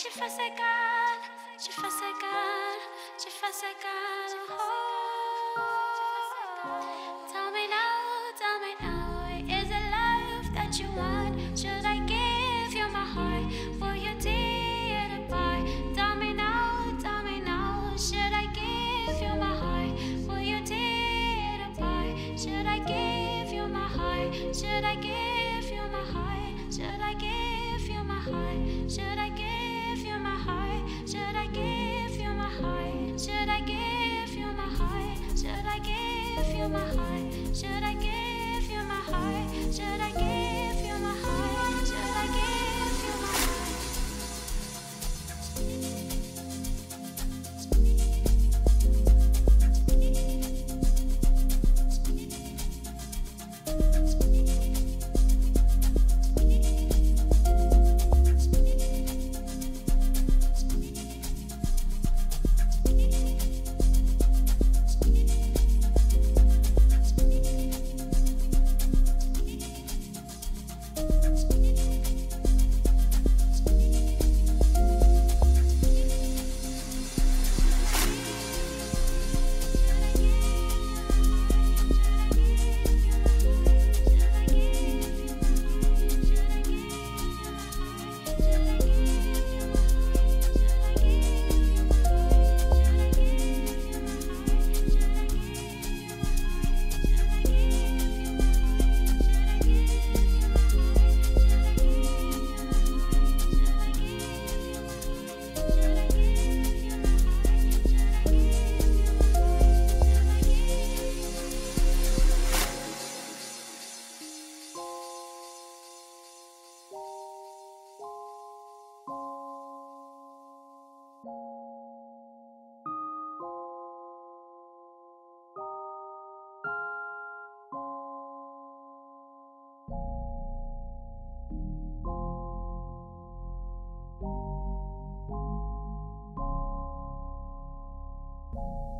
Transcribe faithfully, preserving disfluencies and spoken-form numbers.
Ci fa secar, ci fa secar, ci fa secar. Oh. Tell me now, tell me now, is it love that you want? Should I give you my heart? Will you tear it apart? Tell me now, tell me now, should I give you my heart? Will you tear it apart? Should I give you my heart? Should I give you my heart? Should I give you my heart? Should I give you my heart? Should I give you my heart? Should I give you my heart? Should I give you my heart? Should I give you my heart? Should I give you my heart? Should I give you my heart? You